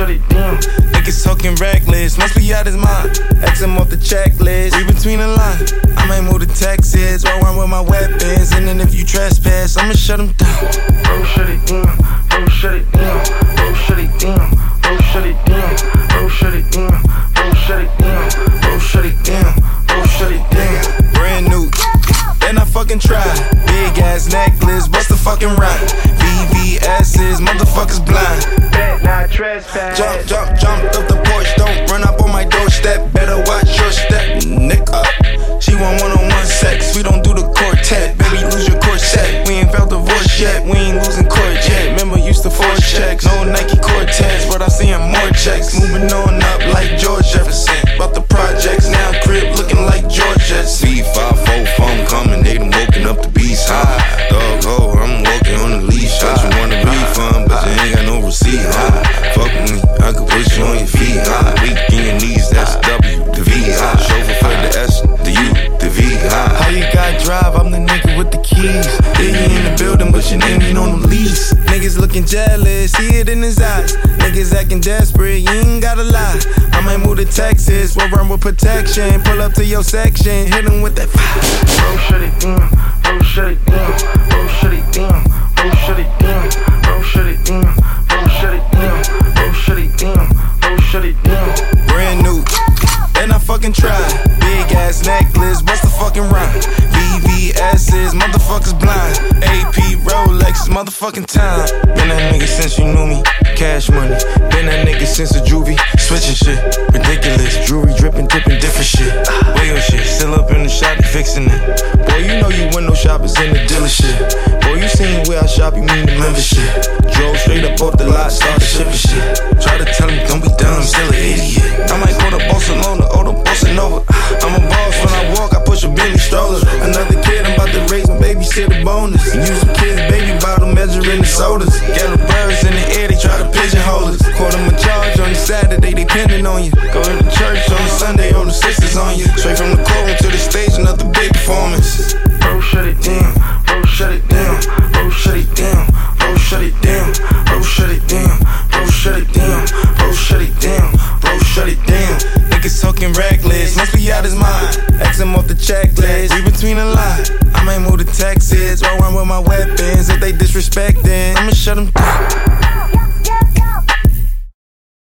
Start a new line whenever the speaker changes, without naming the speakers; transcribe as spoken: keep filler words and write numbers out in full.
shut it down.
Niggas talking reckless, must be out his mind. X him off the checklist, read between the lines. I might move to Texas, walk around with my weapons. And then if you trespass, I'ma shut him down.
Bro, shut it down. Bro, shut it down. Bro, shut it down. Bro, shut it down. Bro, shut it down. Bro, shut it down. Bro, shut it down. Bro, shut it down.
Brand new, then I fucking try. Big ass necklace, what's the fucking rhyme? V V S's, motherfuckers blind.
Bet not trespass.
Jump, jump, jump up the porch, don't run up on my doorstep. Better watch your step, nigga. She want one-on-one sex, we don't do the quartet. Baby, lose your corset, we ain't felt divorce yet. We ain't losing court yet, remember used to force checks. No Nike Cortez, but I'm seeing more checks. Moving on up like George Jefferson. About the projects, now crib looking like George's.
C five four phone coming, they done woken up the beast high. Dog ho, I'm walking on the leash. I just want a refund, but you ain't got no receipt. Huh? Fuck with me, I could put you on your feet. Huh? Weak in your knees, that's W, the V. Huh? Chauffeur for the S, the U, the V. Huh?
How you got drive? I'm the nigga with the keys. Yeah, you in the building, but your name ain't on the lease. Niggas looking jealous, see it in his eyes. Niggas acting desperate, you ain't gotta lie. I might move to Texas, we'll run with protection. Pull up to your section, hit him with that fire.
Bro, shut it down. Bro, shut it down. Bro, shut it down. Bro, shut it down. Bro, shut it down. Bro, shut it down. Bro, shut it down. Bro, shut it down.
Brand new, then I fucking try. Big ass necklace, what's the fucking rhyme? V V S's, motherfuckers blind. A P Rolex, motherfucking time. Been that nigga since you knew me. Cash money, been that nigga since the juvie. Switching shit, ridiculous. Jewelry dripping, dipping, different shit. Way on shit, still up in the shop, fixing it. Boy, you know you window shoppers in the dealership. Boy, you seen where I shop, you mean the membership. Drove straight up off the lot, started shipping shit. Try to tell him, don't be dumb, I'm still an idiot. I might go to Barcelona, or to Bossa Nova. I'm a boss when I walk, I push a Bentley stroller. Another kid, I'm about to raise my baby, shit a bonus. Use a kid's baby bottle, measuring the sodas. Got birds in the air, they try to pigeonhole us. Quarter my charge on the Saturday, they pending on you. Go to the church on the Sunday, all the sisters on you. Straight from the courtroom to the stage, another big performance.
Bro, shut it down. Bro, shut it down. Bro, shut it down. Bro, shut it down. Bro, shut it down. Bro, shut it down. Bro, shut it down. Bro, shut it down.
Niggas talking reckless, must be out his mind. X him off the checklist, read between the lines. I might move to Texas, walk around with my weapons. If they disrespectin', I'ma shut them down.